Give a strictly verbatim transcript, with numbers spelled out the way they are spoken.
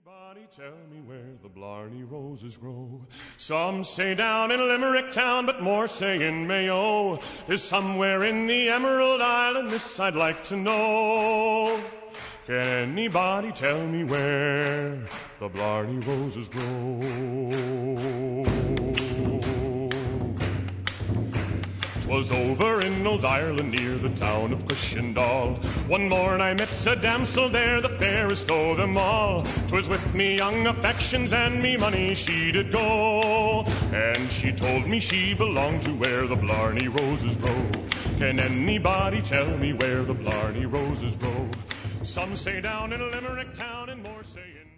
Anybody tell me where the Blarney roses grow? Some say down in Limerick town, but more say in Mayo. Is somewhere in the Emerald Isle, and this I'd like to know. Can anybody tell me where the Blarney roses grow? 'Twas over in old Ireland near the town of Cushendall. One morn I met a damsel there, the fairest o' them all. 'Twas with me young affections and me money she did go. And she told me she belonged to where the Blarney roses grow. Can anybody tell me where the Blarney roses grow? Some say down in Limerick town and more say in